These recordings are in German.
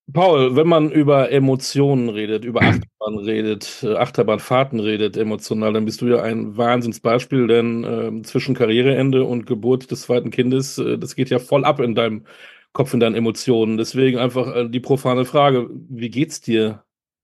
Paul, wenn man über Emotionen redet, über Achterbahn redet, Achterbahnfahrten redet, emotional, dann bist du ja ein Wahnsinnsbeispiel, denn zwischen Karriereende und Geburt des zweiten Kindes, das geht ja voll ab in deinem Kopf, in deinen Emotionen. Deswegen einfach die profane Frage, wie geht's dir?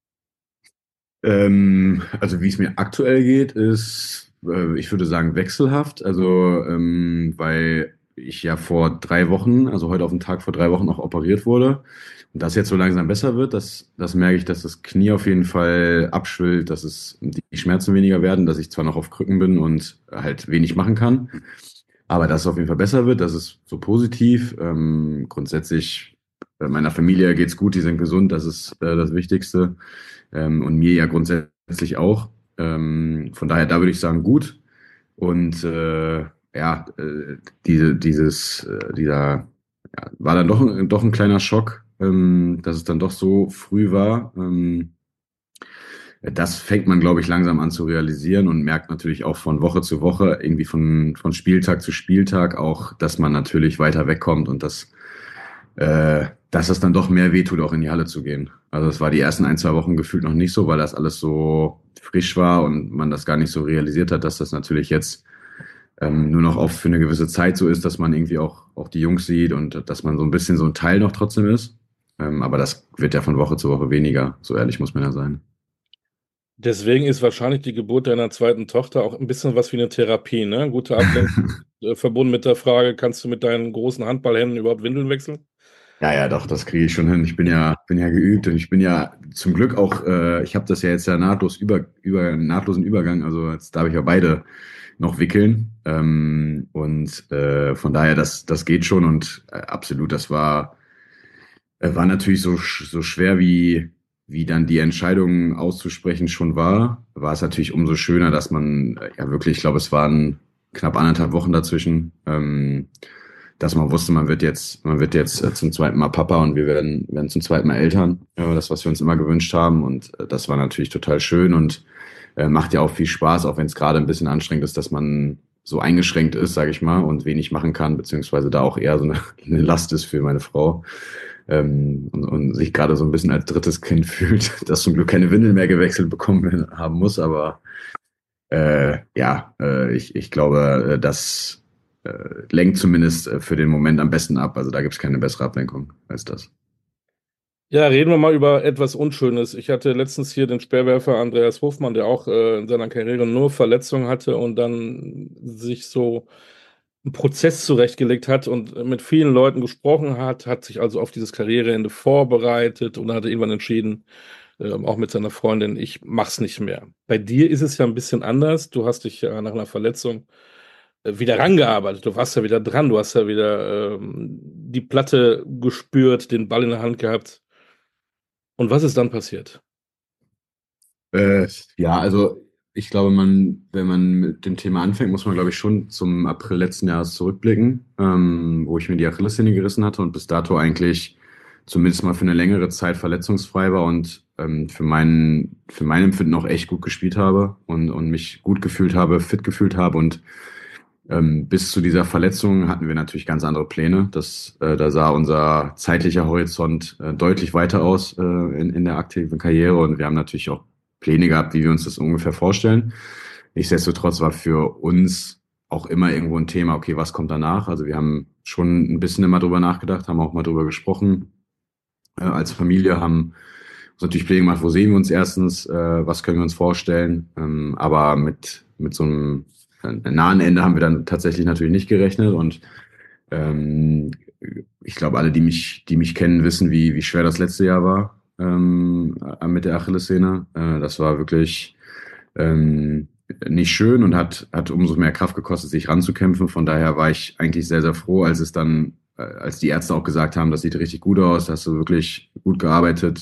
Also wie es mir aktuell geht, ist, ich würde sagen, wechselhaft. Also weil ich ja vor 3 Wochen, also heute auf den Tag vor 3 Wochen auch operiert wurde. Und das jetzt so langsam besser wird, das merke ich, dass das Knie auf jeden Fall abschwillt, dass es die Schmerzen weniger werden, dass ich zwar noch auf Krücken bin und halt wenig machen kann, aber dass es auf jeden Fall besser wird, das ist so positiv. Grundsätzlich meiner Familie geht's gut, die sind gesund, das ist das Wichtigste. Und mir ja grundsätzlich auch. Von daher, da würde ich sagen, gut. Und ja, dieser war dann doch ein kleiner Schock, dass es dann doch so früh war. Das fängt man, glaube ich, langsam an zu realisieren und merkt natürlich auch von Woche zu Woche, irgendwie von Spieltag zu Spieltag auch, dass man natürlich weiter wegkommt und dass es dann doch mehr wehtut, auch in die Halle zu gehen. Also es war die ersten 1, 2 Wochen gefühlt noch nicht so, weil das alles so frisch war und man das gar nicht so realisiert hat, dass das natürlich jetzt nur noch auf für eine gewisse Zeit so ist, dass man irgendwie auch die Jungs sieht und dass man so ein bisschen so ein Teil noch trotzdem ist. Aber das wird ja von Woche zu Woche weniger, so ehrlich muss man ja sein. Deswegen ist wahrscheinlich die Geburt deiner zweiten Tochter auch ein bisschen was wie eine Therapie, ne? Gute Ablenkung, verbunden mit der Frage, kannst du mit deinen großen Handballhänden überhaupt Windeln wechseln? Ja, ja, doch, das kriege ich schon hin. Ich bin ja geübt und ich bin ja zum Glück auch, ich habe das ja jetzt ja nahtlosen Übergang, also jetzt darf ich ja beide noch wickeln. Und von daher, das geht schon und absolut, war natürlich so schwer, wie dann die Entscheidung auszusprechen schon war es natürlich umso schöner, dass man ja wirklich, ich glaube, es waren knapp 1,5 Wochen dazwischen, dass man wusste, man wird jetzt zum zweiten Mal Papa und wir werden zum zweiten Mal Eltern. Das, was wir uns immer gewünscht haben. Und das war natürlich total schön und macht ja auch viel Spaß, auch wenn es gerade ein bisschen anstrengend ist, dass man so eingeschränkt ist, sage ich mal, und wenig machen kann, beziehungsweise da auch eher so eine Last ist für meine Frau. Und sich gerade so ein bisschen als drittes Kind fühlt, das zum Glück keine Windel mehr gewechselt bekommen haben muss, aber ja, ich glaube, das lenkt zumindest für den Moment am besten ab. Also da gibt es keine bessere Ablenkung als das. Ja, reden wir mal über etwas Unschönes. Ich hatte letztens hier den Speerwerfer Andreas Hofmann, der auch in seiner Karriere nur Verletzungen hatte und dann sich so einen Prozess zurechtgelegt hat und mit vielen Leuten gesprochen hat, hat sich also auf dieses Karriereende vorbereitet und hatte irgendwann entschieden, auch mit seiner Freundin, ich mach's nicht mehr. Bei dir ist es ja ein bisschen anders. Du hast dich ja nach einer Verletzung wieder rangearbeitet. Du warst ja wieder dran. Du hast ja wieder die Platte gespürt, den Ball in der Hand gehabt. Und was ist dann passiert? Äh, ja, also ich glaube, wenn man mit dem Thema anfängt, muss man, glaube ich, schon zum April letzten Jahres zurückblicken, wo ich mir die Achillessehne gerissen hatte und bis dato eigentlich zumindest mal für eine längere Zeit verletzungsfrei war und für mein Empfinden auch echt gut gespielt habe und mich gut gefühlt habe, fit gefühlt habe und bis zu dieser Verletzung hatten wir natürlich ganz andere Pläne. Da sah unser zeitlicher Horizont deutlich weiter aus in der aktiven Karriere und wir haben natürlich auch Pläne gehabt, wie wir uns das ungefähr vorstellen. Nichtsdestotrotz war für uns auch immer irgendwo ein Thema, okay, was kommt danach? Also wir haben schon ein bisschen immer drüber nachgedacht, haben auch mal drüber gesprochen als Familie, haben uns natürlich Pläne gemacht, wo sehen wir uns erstens, was können wir uns vorstellen, aber mit so einem nahen Ende haben wir dann tatsächlich natürlich nicht gerechnet und ähm, ich glaube, alle, die mich kennen, wissen, wie schwer das letzte Jahr war mit der Achillessehne. Das war wirklich nicht schön und hat umso mehr Kraft gekostet, sich ranzukämpfen. Von daher war ich eigentlich sehr, sehr froh, als die Ärzte auch gesagt haben, das sieht richtig gut aus, hast du wirklich gut gearbeitet,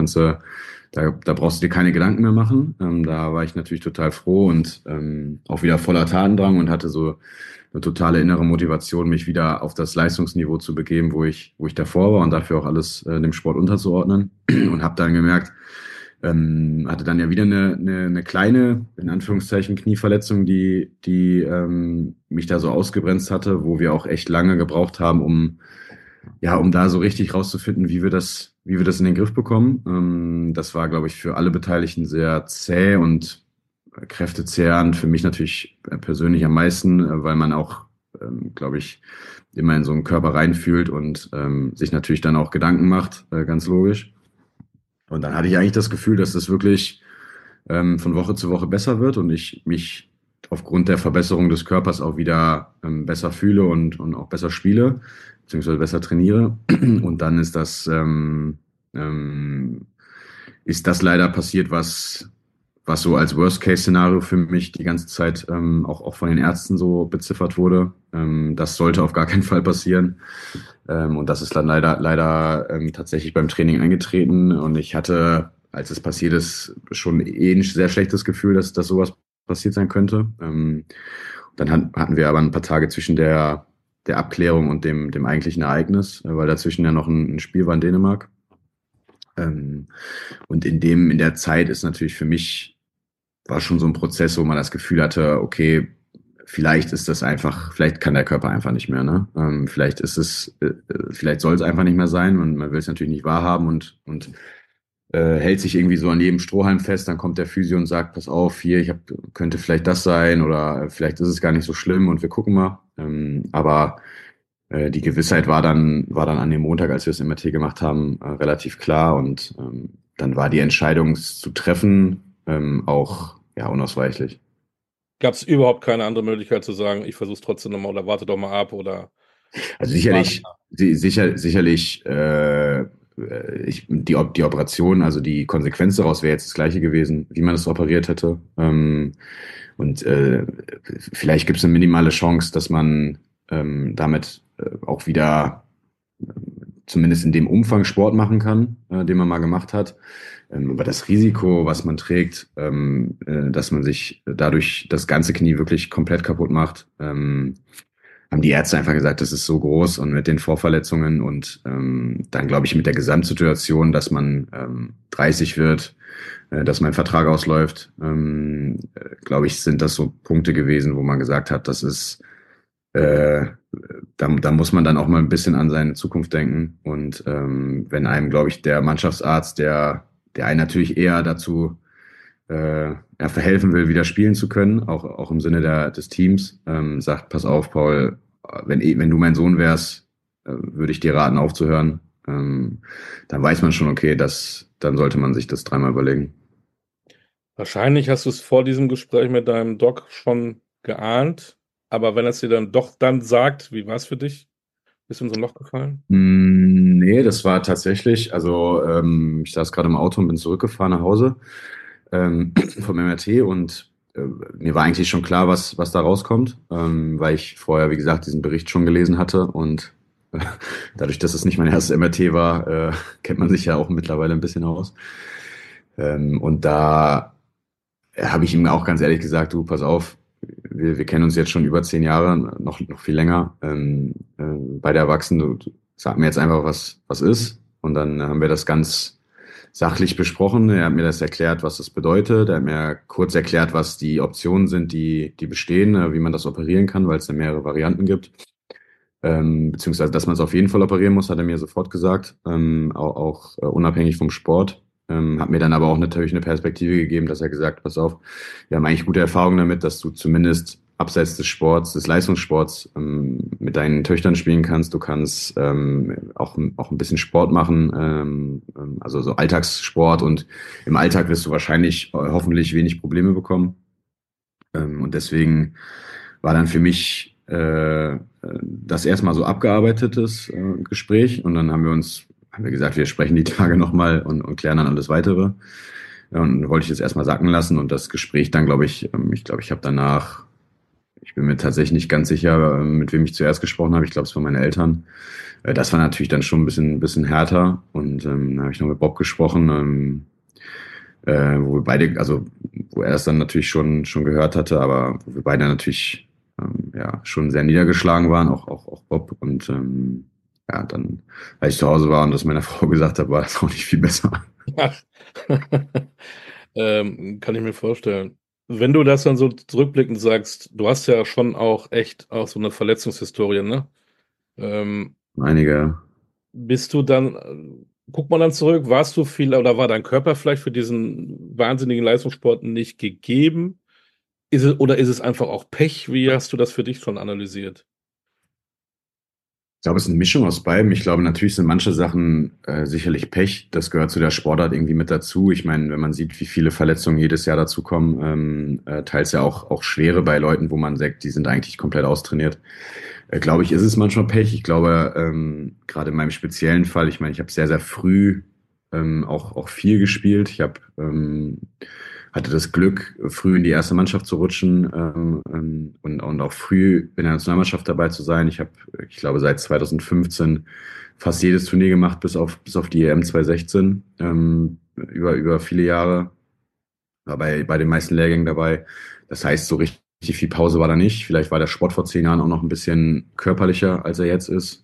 da brauchst du dir keine Gedanken mehr machen. Da war ich natürlich total froh und auch wieder voller Tatendrang und hatte so eine totale innere Motivation, mich wieder auf das Leistungsniveau zu begeben, wo ich davor war und dafür auch alles dem Sport unterzuordnen. Und habe dann gemerkt, hatte dann ja wieder eine kleine, in Anführungszeichen, Knieverletzung, die mich da so ausgebremst hatte, wo wir auch echt lange gebraucht haben, um da so richtig rauszufinden, wie wir das in den Griff bekommen. Das war, glaube ich, für alle Beteiligten sehr zäh und kräftezehrend. Für mich natürlich persönlich am meisten, weil man auch, glaube ich, immer in so einen Körper reinfühlt und sich natürlich dann auch Gedanken macht, ganz logisch. Und dann hatte ich eigentlich das Gefühl, dass das wirklich von Woche zu Woche besser wird und ich mich aufgrund der Verbesserung des Körpers auch wieder besser fühle und auch besser spiele, beziehungsweise besser trainiere. Und dann ähm, ist das leider passiert, was so als Worst-Case-Szenario für mich die ganze Zeit auch von den Ärzten so beziffert wurde. Das sollte auf gar keinen Fall passieren. Und das ist dann leider tatsächlich beim Training eingetreten. Und ich hatte, als es passiert ist, schon ein sehr schlechtes Gefühl, dass sowas passiert sein könnte. Dann hatten wir aber ein paar Tage zwischen der Abklärung und dem eigentlichen Ereignis, weil dazwischen ja noch ein Spiel war in Dänemark. Ähm, und in der Zeit ist natürlich für mich, war schon so ein Prozess, wo man das Gefühl hatte, okay, vielleicht ist das einfach, vielleicht kann der Körper einfach nicht mehr, ne? Vielleicht soll es einfach nicht mehr sein und man will es natürlich nicht wahrhaben und hält sich irgendwie so an jedem Strohhalm fest, dann kommt der Physio und sagt, pass auf, hier, könnte vielleicht das sein oder vielleicht ist es gar nicht so schlimm und wir gucken mal. Aber die Gewissheit war dann an dem Montag, als wir das MRT gemacht haben, relativ klar und dann war die Entscheidung zu treffen auch ja unausweichlich. Gab es überhaupt keine andere Möglichkeit zu sagen, ich versuche es trotzdem nochmal oder warte doch mal ab oder Also war sicherlich die Operation, also die Konsequenz daraus wäre jetzt das gleiche gewesen, wie man es operiert hätte. Und vielleicht gibt es eine minimale Chance, dass man damit auch wieder zumindest in dem Umfang Sport machen kann, den man mal gemacht hat. Aber das Risiko, was man trägt, dass man sich dadurch das ganze Knie wirklich komplett kaputt macht, haben die Ärzte einfach gesagt, das ist so groß und mit den Vorverletzungen und dann glaube ich mit der Gesamtsituation, dass man 30 wird, dass mein Vertrag ausläuft, glaube ich, sind das so Punkte gewesen, wo man gesagt hat, das ist äh, da muss man dann auch mal ein bisschen an seine Zukunft denken. Und wenn einem, glaube ich, der Mannschaftsarzt, der einen natürlich eher dazu ja, verhelfen will, wieder spielen zu können, auch im Sinne des Teams, sagt, pass auf, Paul, wenn du mein Sohn wärst, würde ich dir raten, aufzuhören. Dann weiß man schon, okay, dann sollte man sich das dreimal überlegen. wahrscheinlich hast du es vor diesem Gespräch mit deinem Doc schon geahnt, aber wenn er es dir dann doch dann sagt, wie war es für dich? Bist du in so ein Loch gefallen? Nee, das war tatsächlich, also ich saß gerade im Auto und bin zurückgefahren nach Hause vom MRT und mir war eigentlich schon klar, was da rauskommt, weil ich vorher, wie gesagt, diesen Bericht schon gelesen hatte und äh, dadurch, dass es nicht mein erstes MRT war, kennt man sich ja auch mittlerweile ein bisschen aus. Und da habe ich ihm auch ganz ehrlich gesagt, du, pass auf, wir kennen uns jetzt schon über 10 Jahre, noch viel länger. Beide Erwachsenen, du sag mir jetzt einfach, was ist. Und dann haben wir das ganz sachlich besprochen. Er hat mir das erklärt, was das bedeutet. Er hat mir kurz erklärt, was die Optionen sind, die bestehen, wie man das operieren kann, weil es da mehrere Varianten gibt. Beziehungsweise, dass man es auf jeden Fall operieren muss, hat er mir sofort gesagt, auch unabhängig vom Sport. Hat mir dann aber auch natürlich eine Perspektive gegeben, dass er gesagt hat, pass auf, wir haben eigentlich gute Erfahrungen damit, dass du zumindest abseits des Sports, des Leistungssports, mit deinen Töchtern spielen kannst. Du kannst auch ein bisschen Sport machen, also so Alltagssport und im Alltag wirst du wahrscheinlich hoffentlich wenig Probleme bekommen. Und deswegen war dann für mich das erstmal so abgearbeitetes Gespräch und dann haben wir gesagt, wir sprechen die Tage nochmal und klären dann alles weitere. Ja, und wollte ich das erstmal sacken lassen und das Gespräch dann, glaube, ich habe danach, ich bin mir tatsächlich nicht ganz sicher, mit wem ich zuerst gesprochen habe. Ich glaube, es waren meine Eltern. Das war natürlich dann schon ein bisschen härter und dann habe ich noch mit Bob gesprochen, wo wir beide, also wo er es dann natürlich schon gehört hatte, aber wo wir beide natürlich ja schon sehr niedergeschlagen waren, auch Bob. Und ja, dann, als ich zu Hause war und das meiner Frau gesagt habe, war das auch nicht viel besser. Ach. Kann ich mir vorstellen. Wenn du das dann so zurückblickend sagst, du hast ja schon auch echt auch so eine Verletzungshistorie, ne? Ähm, Einige. bist du dann guckt man dann zurück, warst du viel oder war dein Körper vielleicht für diesen wahnsinnigen Leistungssport nicht gegeben? Oder ist es einfach auch Pech? Wie hast du das für dich schon analysiert? Ich glaube, es ist eine Mischung aus beidem. Ich glaube, natürlich sind manche Sachen sicherlich Pech. Das gehört zu der Sportart irgendwie mit dazu. Ich meine, wenn man sieht, wie viele Verletzungen jedes Jahr dazukommen, teils ja auch schwere bei Leuten, wo man sagt, die sind eigentlich komplett austrainiert. Glaube ich, ist es manchmal Pech. Ich glaube, gerade in meinem speziellen Fall, ich meine, ich habe sehr, sehr früh auch viel gespielt. Hatte das Glück, früh in die erste Mannschaft zu rutschen und auch früh in der Nationalmannschaft dabei zu sein. Ich glaube, seit 2015 fast jedes Turnier gemacht, bis auf die EM 2016, über viele Jahre. War bei den meisten Lehrgängen dabei. Das heißt, so richtig viel Pause war da nicht. Vielleicht war der Sport vor 10 Jahren auch noch ein bisschen körperlicher, als er jetzt ist.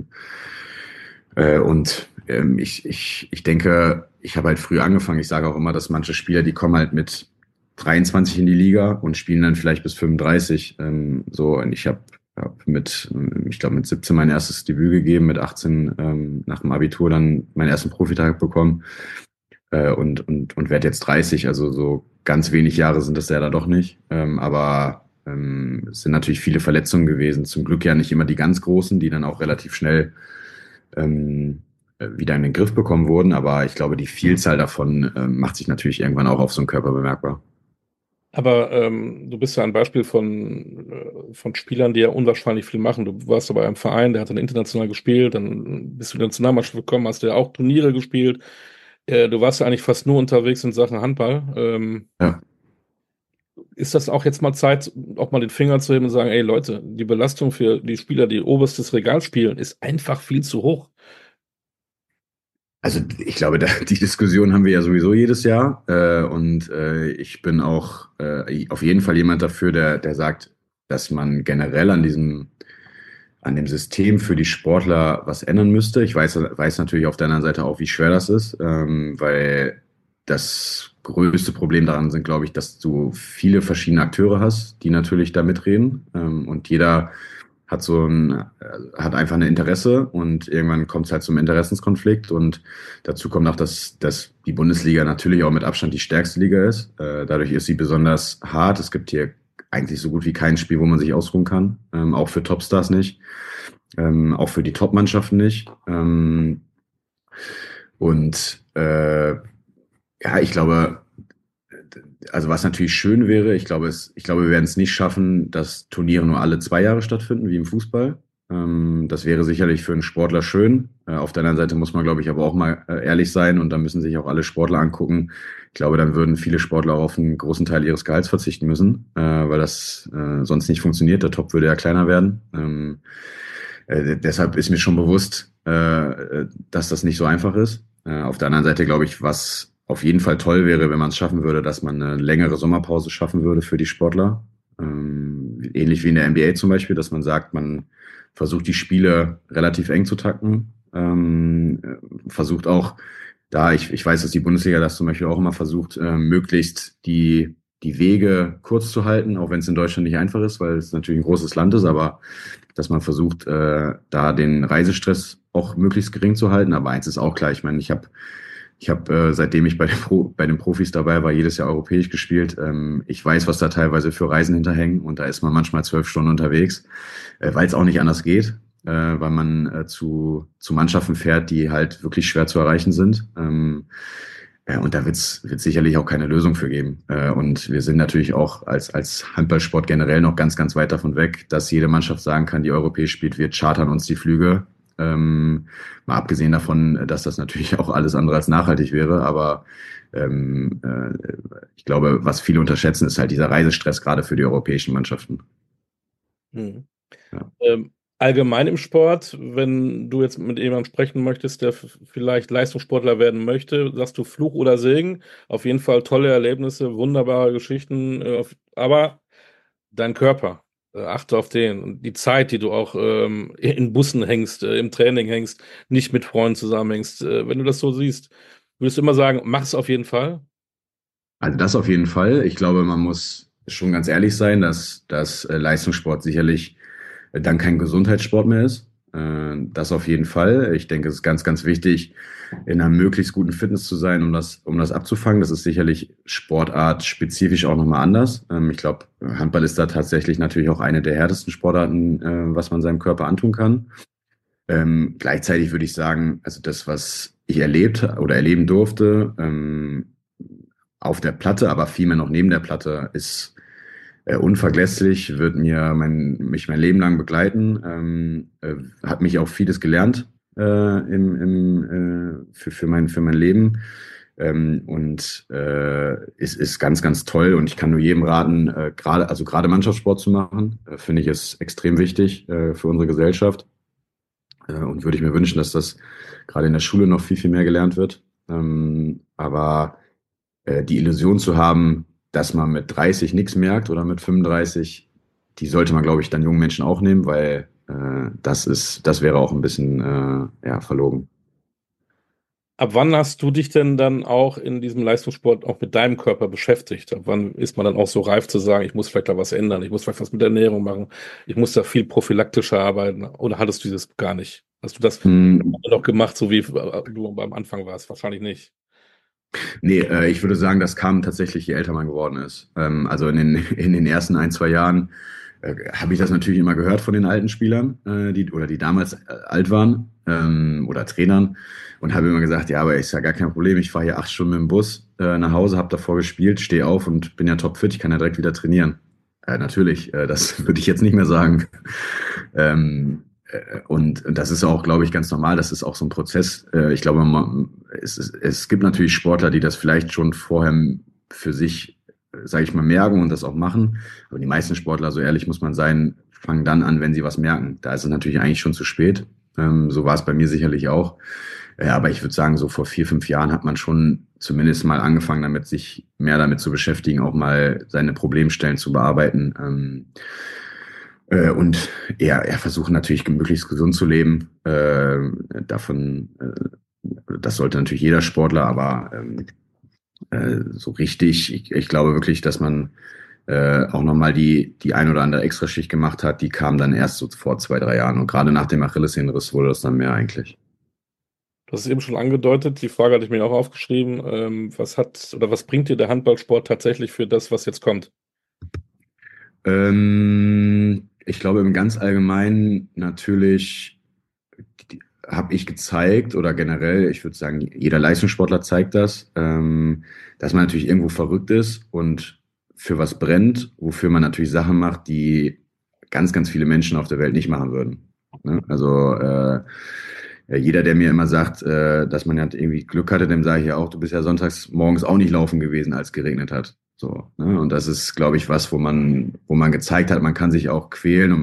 Ich denke, ich habe halt früh angefangen. Ich sage auch immer, dass manche Spieler, die kommen halt mit 23 in die Liga und spielen dann vielleicht bis 35. Und ich glaube, mit 17 mein erstes Debüt gegeben, mit 18 nach dem Abitur dann meinen ersten Profitag bekommen und werde jetzt 30. Also so ganz wenig Jahre sind das ja da doch nicht. Aber es sind natürlich viele Verletzungen gewesen. Zum Glück ja nicht immer die ganz großen, die dann auch relativ schnell ähm, wieder in den Griff bekommen wurden. Aber ich glaube, die Vielzahl davon macht sich natürlich irgendwann auch auf so einen Körper bemerkbar. Aber du bist ja ein Beispiel von Spielern, die ja unwahrscheinlich viel machen. Du warst aber einem Verein, der hat dann international gespielt, dann bist du in die Nationalmannschaft gekommen, hast ja auch Turniere gespielt. Du warst ja eigentlich fast nur unterwegs in Sachen Handball. Ja. Ist das auch jetzt mal Zeit, auch mal den Finger zu heben und sagen, ey Leute, die Belastung für die Spieler, die oberstes Regal spielen, ist einfach viel zu hoch. Also ich glaube, die Diskussion haben wir ja sowieso jedes Jahr. Ich bin auch auf jeden Fall jemand dafür, der sagt, dass man generell an dem System für die Sportler was ändern müsste. Ich weiß natürlich auf der anderen Seite auch, wie schwer das ist, weil das größte Problem daran sind, glaube ich, dass du viele verschiedene Akteure hast, die natürlich da mitreden. Und jeder hat einfach ein Interesse und irgendwann kommt es halt zum Interessenskonflikt und dazu kommt auch, dass die Bundesliga natürlich auch mit Abstand die stärkste Liga ist. Dadurch ist sie besonders hart. Es gibt hier eigentlich so gut wie kein Spiel, wo man sich ausruhen kann. Auch für Topstars nicht. Auch für die Top-Mannschaften nicht. Und ja, ich glaube, also was natürlich schön wäre, ich glaube, wir werden es nicht schaffen, dass Turniere nur alle 2 Jahre stattfinden, wie im Fußball. Das wäre sicherlich für einen Sportler schön. Auf der anderen Seite muss man, glaube ich, aber auch mal ehrlich sein und da müssen sich auch alle Sportler angucken. Ich glaube, dann würden viele Sportler auch auf einen großen Teil ihres Gehalts verzichten müssen, weil das sonst nicht funktioniert. Der Top würde ja kleiner werden. Deshalb ist mir schon bewusst, dass das nicht so einfach ist. Auf der anderen Seite glaube ich, was auf jeden Fall toll wäre, wenn man es schaffen würde, dass man eine längere Sommerpause schaffen würde für die Sportler. Ähnlich wie in der NBA zum Beispiel, dass man sagt, man versucht die Spiele relativ eng zu takten. Versucht auch, ich weiß, dass die Bundesliga das zum Beispiel auch immer versucht, möglichst die Wege kurz zu halten, auch wenn es in Deutschland nicht einfach ist, weil es natürlich ein großes Land ist, aber dass man versucht, da den Reisestress auch möglichst gering zu halten. Aber eins ist auch klar, ich meine, seitdem ich bei den Profis dabei war, jedes Jahr europäisch gespielt. Ich weiß, was da teilweise für Reisen hinterhängen und da ist man manchmal 12 Stunden unterwegs, weil es auch nicht anders geht, weil man zu Mannschaften fährt, die halt wirklich schwer zu erreichen sind. Und da wird's sicherlich auch keine Lösung für geben. Und wir sind natürlich auch als Handballsport generell noch ganz, ganz weit davon weg, dass jede Mannschaft sagen kann, die europäisch spielt, wir chartern uns die Flüge. Mal abgesehen davon, dass das natürlich auch alles andere als nachhaltig wäre, aber ich glaube, was viele unterschätzen, ist halt dieser Reisestress gerade für die europäischen Mannschaften. Hm. Ja. Allgemein im Sport, wenn du jetzt mit jemandem sprechen möchtest, der vielleicht Leistungssportler werden möchte, sagst du Fluch oder Segen. Auf jeden Fall tolle Erlebnisse, wunderbare Geschichten, aber dein Körper, achte auf den. Und die Zeit, die du auch in Bussen hängst, im Training hängst, nicht mit Freunden zusammenhängst. Wenn du das so siehst, würdest du immer sagen, mach es auf jeden Fall? Also das auf jeden Fall. Ich glaube, man muss schon ganz ehrlich sein, dass Leistungssport sicherlich dann kein Gesundheitssport mehr ist. Das auf jeden Fall. Ich denke, es ist ganz, ganz wichtig, in einer möglichst guten Fitness zu sein, um das abzufangen. Das ist sicherlich sportartspezifisch auch nochmal anders. Ich glaube, Handball ist da tatsächlich natürlich auch eine der härtesten Sportarten, was man seinem Körper antun kann. Gleichzeitig würde ich sagen, also das, was ich erlebt oder erleben durfte, auf der Platte, aber vielmehr noch neben der Platte, ist unvergesslich, wird mich mein Leben lang begleiten, hat mich auch vieles gelernt für mein Leben. Ist ganz, ganz toll und ich kann nur jedem raten, gerade Mannschaftssport zu machen, finde ich es extrem wichtig für unsere Gesellschaft. Und würde ich mir wünschen, dass das gerade in der Schule noch viel, viel mehr gelernt wird. Aber die Illusion zu haben, dass man mit 30 nichts merkt oder mit 35, die sollte man, glaube ich, dann jungen Menschen auch nehmen, weil das wäre auch ein bisschen ja, verlogen. Ab wann hast du dich denn dann auch in diesem Leistungssport auch mit deinem Körper beschäftigt? Ab wann ist man dann auch so reif zu sagen, ich muss vielleicht da was ändern, ich muss vielleicht was mit der Ernährung machen, ich muss da viel prophylaktischer arbeiten? Oder hattest du dieses gar nicht? Hast du das Hm, noch gemacht, so wie du beim Anfang warst? Wahrscheinlich nicht. Nee, ich würde sagen, das kam tatsächlich, je älter man geworden ist. Also in den ersten ein, zwei Jahren habe ich das natürlich immer gehört von den alten Spielern, die damals alt waren, oder Trainern, und habe immer gesagt, ja, aber ist ja gar kein Problem, ich fahre hier 8 Stunden mit dem Bus nach Hause, habe davor gespielt, stehe auf und bin ja topfit, ich kann ja direkt wieder trainieren. Natürlich, das würde ich jetzt nicht mehr sagen. Und das ist auch, glaube ich, ganz normal. Das ist auch so ein Prozess. Ich glaube, es gibt natürlich Sportler, die das vielleicht schon vorher für sich, sage ich mal, merken und das auch machen. Aber die meisten Sportler, so ehrlich muss man sein, fangen dann an, wenn sie was merken. Da ist es natürlich eigentlich schon zu spät. So war es bei mir sicherlich auch. Aber ich würde sagen, so vor 4, 5 Jahren hat man schon zumindest mal angefangen, sich mehr damit zu beschäftigen, auch mal seine Problemstellen zu bearbeiten. Und er versucht natürlich möglichst gesund zu leben. Das sollte natürlich jeder Sportler, aber so richtig, ich glaube wirklich, dass man auch nochmal die ein oder andere Extraschicht gemacht hat. Die kam dann erst so vor 2, 3 Jahren. Und gerade nach dem Achillessehnenriss wurde das dann mehr eigentlich. Du hast es eben schon angedeutet, die Frage hatte ich mir auch aufgeschrieben. Was bringt dir der Handballsport tatsächlich für das, was jetzt kommt? Ich glaube im ganz Allgemeinen natürlich habe ich gezeigt oder generell, ich würde sagen, jeder Leistungssportler zeigt das, dass man natürlich irgendwo verrückt ist und für was brennt, wofür man natürlich Sachen macht, die ganz, ganz viele Menschen auf der Welt nicht machen würden. Ne? Also ja, jeder, der mir immer sagt, dass man ja irgendwie Glück hatte, dem sage ich ja auch, du bist ja sonntags morgens auch nicht laufen gewesen, als es geregnet hat. So, ne? Und das ist, glaube ich, was, wo man gezeigt hat, man kann sich auch quälen und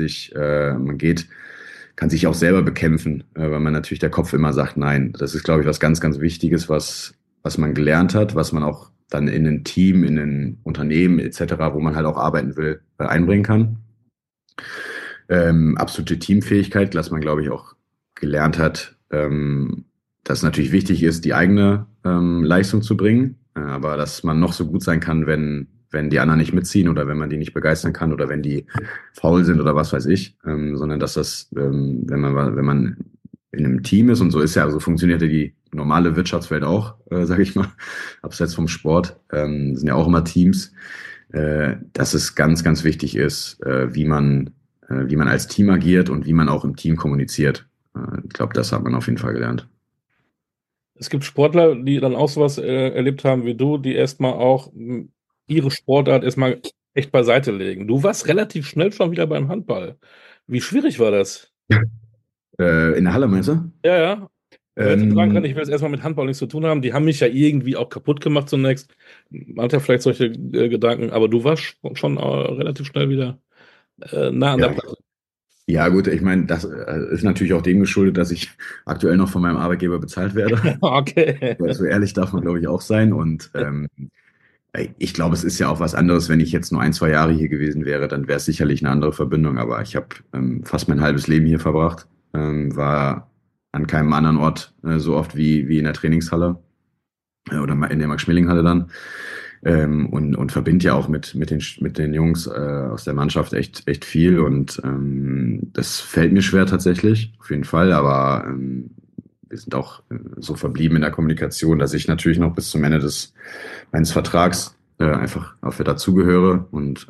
kann sich auch selber bekämpfen, weil man natürlich der Kopf immer sagt, nein. Das ist, glaube ich, was ganz, ganz Wichtiges, was man gelernt hat, was man auch dann in ein Team, in ein Unternehmen etc., wo man halt auch arbeiten will, einbringen kann. Absolute Teamfähigkeit, dass man, glaube ich, auch gelernt hat, dass es natürlich wichtig ist, die eigene Leistung zu bringen, aber dass man noch so gut sein kann, wenn die anderen nicht mitziehen oder wenn man die nicht begeistern kann oder wenn die faul sind oder was weiß ich, sondern dass wenn man in einem Team ist und so ist ja, so funktioniert ja die normale Wirtschaftswelt auch, sage ich mal, abseits vom Sport, sind ja auch immer Teams, dass es ganz, ganz wichtig ist, wie man als Team agiert und wie man auch im Team kommuniziert. Ich glaube, das hat man auf jeden Fall gelernt. Es gibt Sportler, die dann auch sowas erlebt haben wie du, die erstmal auch ihre Sportart erstmal echt beiseite legen. Du warst relativ schnell schon wieder beim Handball. Wie schwierig war das? In der Halle, meinst du? Ja, ja. Du hättest sagen können, Ähm, ich will jetzt erstmal mit Handball nichts zu tun haben. Die haben mich ja irgendwie auch kaputt gemacht zunächst. Man hat ja vielleicht solche Gedanken, aber du warst schon relativ schnell wieder nah an der ja, Platte. ja, gut, ich meine, das ist natürlich auch dem geschuldet, dass ich aktuell noch von meinem Arbeitgeber bezahlt werde. Okay. So ehrlich darf man, glaube ich, auch sein. Und ich glaube, es ist ja auch was anderes, wenn ich jetzt nur ein, 2 Jahre hier gewesen wäre, dann wäre es sicherlich eine andere Verbindung. Aber ich habe fast mein halbes Leben hier verbracht, war an keinem anderen Ort so oft wie in der Trainingshalle oder in der Max-Schmeling-Halle dann. und verbindet ja auch mit den Jungs aus der Mannschaft echt viel und das fällt mir schwer tatsächlich, auf jeden Fall, aber wir sind auch so verblieben in der Kommunikation, dass ich natürlich noch bis zum Ende meines Vertrags einfach auch für dazugehöre und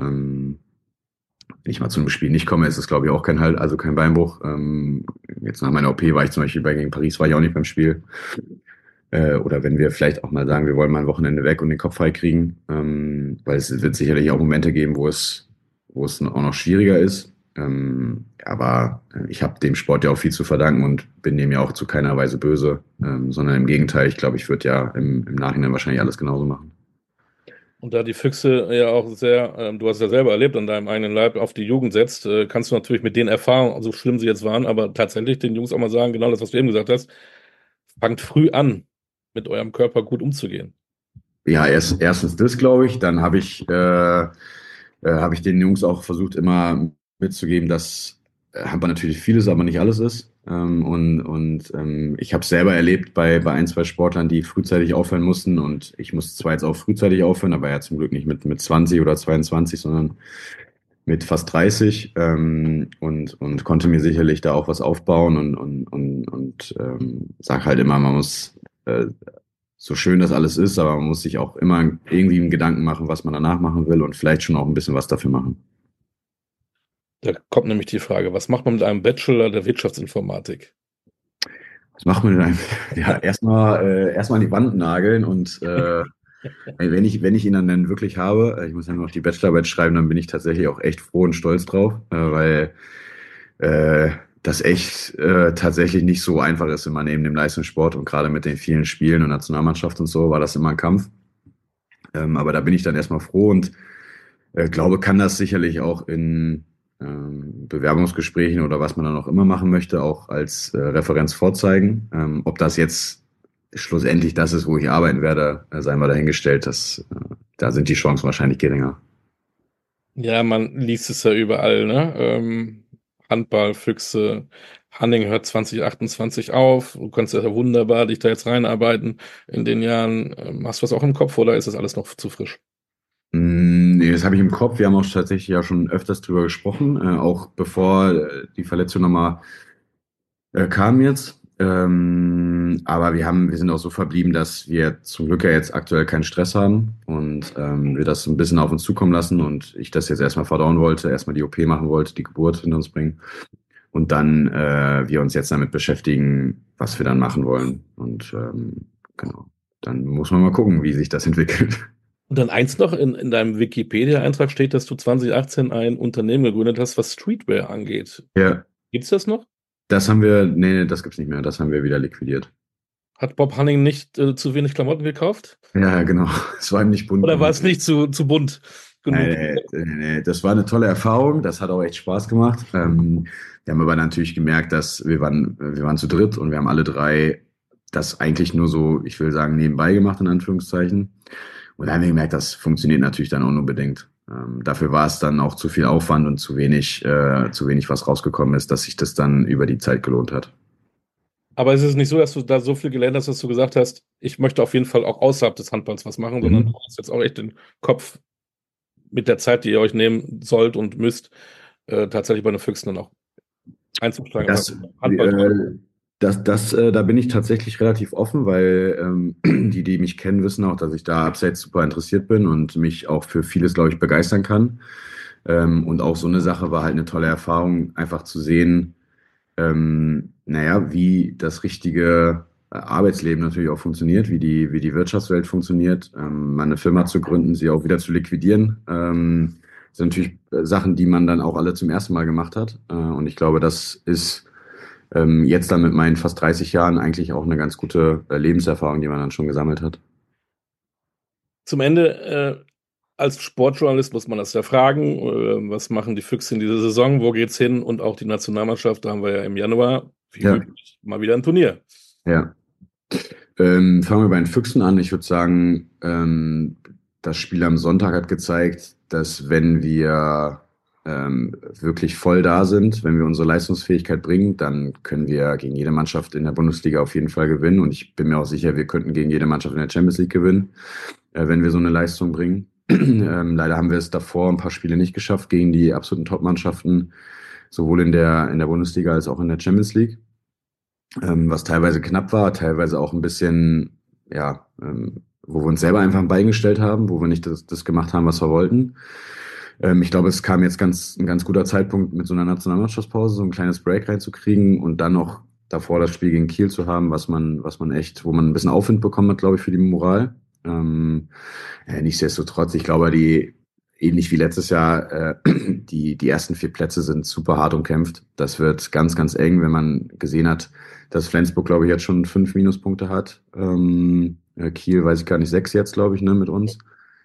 wenn ich mal zu einem Spiel nicht komme, ist es glaube ich auch kein Halt, also kein Beinbruch. Jetzt nach meiner OP war ich zum Beispiel gegen Paris, war ich auch nicht beim Spiel. Oder wenn wir vielleicht auch mal sagen, wir wollen mal ein Wochenende weg und den Kopf frei kriegen, weil es wird sicherlich auch Momente geben, wo es auch noch schwieriger ist. Aber ich habe dem Sport ja auch viel zu verdanken und bin dem ja auch zu keiner Weise böse, sondern im Gegenteil, ich glaube, ich würde ja im Nachhinein wahrscheinlich alles genauso machen. Und da die Füchse ja auch sehr, du hast ja selber erlebt, an deinem eigenen Leib auf die Jugend setzt, kannst du natürlich mit den Erfahrungen, so schlimm sie jetzt waren, aber tatsächlich den Jungs auch mal sagen, genau das, was du eben gesagt hast, fangt früh an, mit eurem Körper gut umzugehen. Ja, erstens das, glaube ich. Dann habe ich den Jungs auch versucht, immer mitzugeben, dass Handball natürlich vieles, aber nicht alles ist. Ich habe es selber erlebt bei ein, zwei Sportlern, die frühzeitig aufhören mussten. Und ich musste zwar jetzt auch frühzeitig aufhören, aber ja zum Glück nicht mit 20 oder 22, sondern mit fast 30 und konnte mir sicherlich da auch was aufbauen und sag halt immer, man muss so schön das alles ist, aber man muss sich auch immer irgendwie einen Gedanken machen, was man danach machen will und vielleicht schon auch ein bisschen was dafür machen. Da kommt nämlich die Frage, was macht man mit einem Bachelor der Wirtschaftsinformatik? Was macht man denn einem? Ja, erstmal an die Wand nageln und wenn ich ihn dann wirklich habe, ich muss ja noch die Bachelorarbeit schreiben, dann bin ich tatsächlich auch echt froh und stolz drauf, weil äh, das echt tatsächlich nicht so einfach ist immer neben dem Leistungssport und gerade mit den vielen Spielen und Nationalmannschaft und so war das immer ein Kampf. Aber da bin ich dann erstmal froh und glaube, kann das sicherlich auch in Bewerbungsgesprächen oder was man dann auch immer machen möchte, auch als Referenz vorzeigen. Ob das jetzt schlussendlich das ist, wo ich arbeiten werde, sei mal dahingestellt, da sind die Chancen wahrscheinlich geringer. Ja, man liest es ja überall, ne? Handball, Füchse, Hanning hört 2028 auf. Du kannst ja wunderbar dich da jetzt reinarbeiten in den Jahren. Hast du was auch im Kopf oder ist das alles noch zu frisch? Nee, das habe ich im Kopf. Wir haben auch tatsächlich ja schon öfters drüber gesprochen, auch bevor die Verletzung nochmal kam jetzt. Aber wir sind auch so verblieben, dass wir zum Glück ja jetzt aktuell keinen Stress haben und wir das ein bisschen auf uns zukommen lassen und ich das jetzt erstmal verdauen wollte, erstmal die OP machen wollte, die Geburt hinter uns bringen und dann wir uns jetzt damit beschäftigen, was wir dann machen wollen. Und genau, dann muss man mal gucken, wie sich das entwickelt. Und dann eins noch, in deinem Wikipedia-Eintrag steht, dass du 2018 ein Unternehmen gegründet hast, was Streetwear angeht. Ja, Gibt's das noch? nee, das gibt's nicht mehr. Das haben wir wieder liquidiert. Hat Bob Hanning nicht zu wenig Klamotten gekauft? Ja, genau. Es war ihm nicht bunt Oder war genug. es nicht zu bunt genug? Nee, das war eine tolle Erfahrung. Das hat auch echt Spaß gemacht. Wir haben aber natürlich gemerkt, dass wir waren zu dritt und wir haben alle drei das eigentlich nur so, ich will sagen, nebenbei gemacht, in Anführungszeichen. Und da haben wir gemerkt, das funktioniert natürlich dann auch nur bedingt. Dafür war es dann auch zu viel Aufwand und zu wenig, was rausgekommen ist, dass sich das dann über die Zeit gelohnt hat. Aber es ist nicht so, dass du da so viel gelernt hast, dass du gesagt hast, ich möchte auf jeden Fall auch außerhalb des Handballs was machen, sondern du Mhm. hast jetzt auch echt den Kopf mit der Zeit, die ihr euch nehmen sollt und müsst, tatsächlich bei den Füchsen dann auch einzusteigen und Das, sagen, Handball drauf. Da bin ich tatsächlich relativ offen, weil die mich kennen, wissen auch, dass ich da abseits super interessiert bin und mich auch für vieles, glaube ich, begeistern kann. Und auch so eine Sache war halt eine tolle Erfahrung, einfach zu sehen, naja, wie das richtige Arbeitsleben natürlich auch funktioniert, wie die Wirtschaftswelt funktioniert, mal eine Firma zu gründen, sie auch wieder zu liquidieren. Sind natürlich Sachen, die man dann auch alle zum ersten Mal gemacht hat. Und ich glaube, das ist jetzt dann mit meinen fast 30 Jahren eigentlich auch eine ganz gute Lebenserfahrung, die man dann schon gesammelt hat. Zum Ende, als Sportjournalist muss man das ja fragen, was machen die Füchse in dieser Saison, wo geht's hin? Und auch die Nationalmannschaft, da haben wir ja im Januar, wie Ja, üblich, mal wieder ein Turnier. ja. Fangen wir bei den Füchsen an. Ich würde sagen, das Spiel am Sonntag hat gezeigt, dass wenn wir wirklich voll da sind, wenn wir unsere Leistungsfähigkeit bringen, dann können wir gegen jede Mannschaft in der Bundesliga auf jeden Fall gewinnen. Und ich bin mir auch sicher, wir könnten gegen jede Mannschaft in der Champions League gewinnen. wenn wir so eine Leistung bringen. Leider haben wir es davor ein paar Spiele nicht geschafft gegen die absoluten Top-Mannschaften, sowohl in der Bundesliga als auch in der Champions League, was teilweise knapp war, teilweise auch ein bisschen, ja, wo wir uns selber einfach ein Bein gestellt haben, wo wir nicht das gemacht haben, was wir wollten. Ich glaube, es kam jetzt ein ganz guter Zeitpunkt, mit so einer Nationalmannschaftspause so ein kleines Break reinzukriegen und dann noch davor das Spiel gegen Kiel zu haben, was man echt, wo man ein bisschen Aufwind bekommen hat, glaube ich, für die Moral. Nichtsdestotrotz, ich glaube, ähnlich wie letztes Jahr, die ersten 4 Plätze sind super hart umkämpft. Das wird ganz, ganz eng, wenn man gesehen hat, dass Flensburg, glaube ich, jetzt schon 5 Minuspunkte hat. Kiel, weiß ich gar nicht, 6 jetzt, glaube ich, ne, mit uns.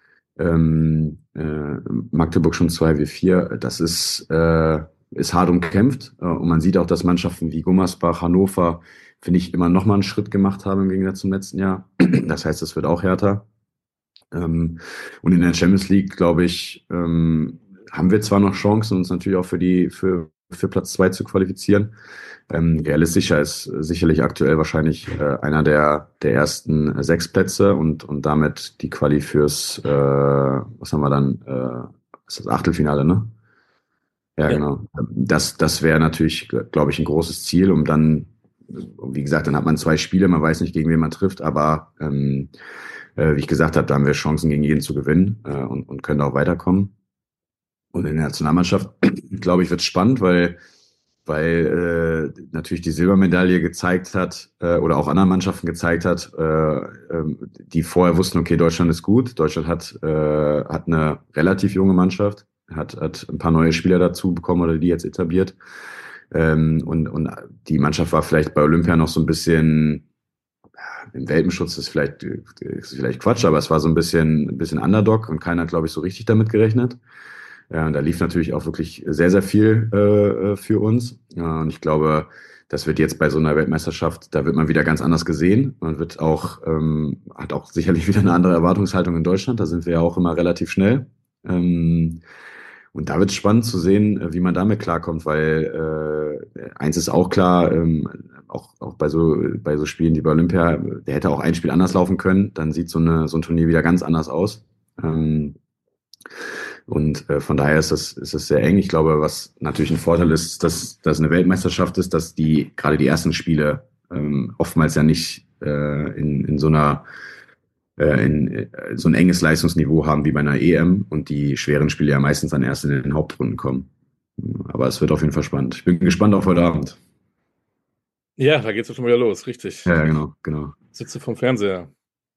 Magdeburg schon 2, wir 4. Das ist hart umkämpft. Und man sieht auch, dass Mannschaften wie Gummersbach, Hannover, finde ich, immer noch mal einen Schritt gemacht haben im Gegensatz zum letzten Jahr. Das heißt, es wird auch härter. Und in der Champions League, glaube ich, haben wir zwar noch Chancen, uns natürlich auch für Platz 2 zu qualifizieren. Realistischer ist sicherlich aktuell wahrscheinlich einer der ersten 6 Plätze und damit die Quali fürs, was haben wir dann, ist das Achtelfinale, ne? Ja, Ja. genau. Das wäre natürlich, glaube ich, ein großes Ziel, um dann, wie gesagt, dann hat man 2 Spiele, man weiß nicht, gegen wen man trifft, aber wie ich gesagt habe, da haben wir Chancen, gegen jeden zu gewinnen und können auch weiterkommen. Und in der Nationalmannschaft, glaube ich, wird es spannend, weil natürlich die Silbermedaille gezeigt hat oder auch anderen Mannschaften gezeigt hat, die vorher wussten, okay, Deutschland ist gut. Deutschland hat eine relativ junge Mannschaft, hat ein paar neue Spieler dazu bekommen oder die jetzt etabliert. Und die Mannschaft war vielleicht bei Olympia noch so ein bisschen im Welpenschutz ist vielleicht Quatsch, aber es war so ein bisschen Underdog und keiner hat, glaube ich, so richtig damit gerechnet. Ja, und da lief natürlich auch wirklich sehr, sehr viel für uns. Ja, und ich glaube, das wird jetzt bei so einer Weltmeisterschaft, da wird man wieder ganz anders gesehen. Man hat auch sicherlich wieder eine andere Erwartungshaltung in Deutschland. Da sind wir ja auch immer relativ schnell. Und da wird es spannend zu sehen, wie man damit klarkommt, weil eins ist auch klar, auch bei so Spielen wie bei Olympia, der hätte auch ein Spiel anders laufen können, dann sieht so ein Turnier wieder ganz anders aus. Und von daher ist es sehr eng. Ich glaube, was natürlich ein Vorteil ist, dass eine Weltmeisterschaft ist, dass gerade die ersten Spiele oftmals ja nicht in so ein enges Leistungsniveau haben wie bei einer EM und die schweren Spiele ja meistens dann erst in den Hauptrunden kommen. Aber es wird auf jeden Fall spannend. Ich bin gespannt auf heute Abend. Ja, da geht's ja schon wieder los, richtig. Ja, genau, genau. Sitze vom Fernseher.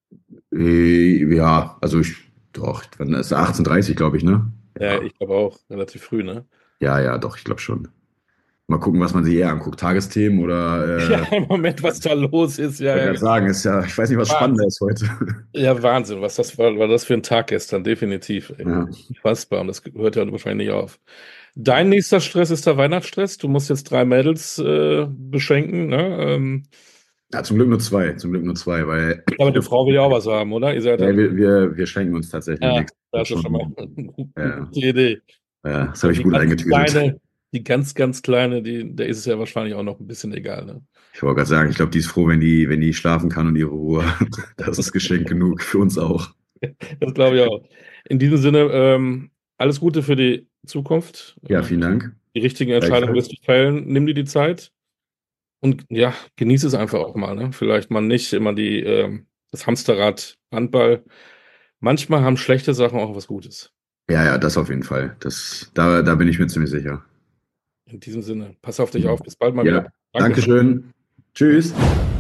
Ja, also doch, wann ist 18:30, glaube ich, ne? Ja, Ja, ich glaube auch, relativ früh, ne? ja, ja, doch, ich glaube schon. Mal gucken, was man sich eher anguckt. Tagesthemen Ja, oder im Moment, was da los ist, ja, wollte ja, gerade sagen, ist ja, ich weiß nicht, was spannender Wahnsinn. ist heute. Ja, Wahnsinn, was das war das für ein Tag gestern, definitiv. Ey. Ja. Unfassbar, und das hört ja wahrscheinlich nicht auf. Dein nächster Stress ist der Weihnachtsstress. Du musst jetzt 3 Mädels beschenken, ne? Ja, zum Glück nur 2, zum Glück nur 2, weil Aber die Frau will ja auch was haben, oder? Ihr seid ja, dann, wir schenken uns tatsächlich ja, nichts. Das das ist ist schon mal schon, eine ja, gute Idee. das habe Und ich gut eingetütet. Die ganz kleine, der ist es ja wahrscheinlich auch noch ein bisschen egal, ne? Ich wollte gerade sagen, ich glaube, die ist froh, wenn die schlafen kann und ihre Ruhe hat. Das ist Geschenk genug für uns auch. Das glaube ich auch. In diesem Sinne, alles Gute für die Zukunft. Ja, vielen Dank. Die richtigen Entscheidungen Gleichfalls. wirst du fällen. Nimm dir die Zeit und ja, genieße es einfach auch mal, ne? Vielleicht mal nicht immer das Hamsterrad Handball. Manchmal haben schlechte Sachen auch was Gutes. Ja, ja, das auf jeden Fall. Da bin ich mir ziemlich sicher. In diesem Sinne, pass auf dich auf. Bis bald mal wieder. Ja, Danke. Dankeschön. Tschüss.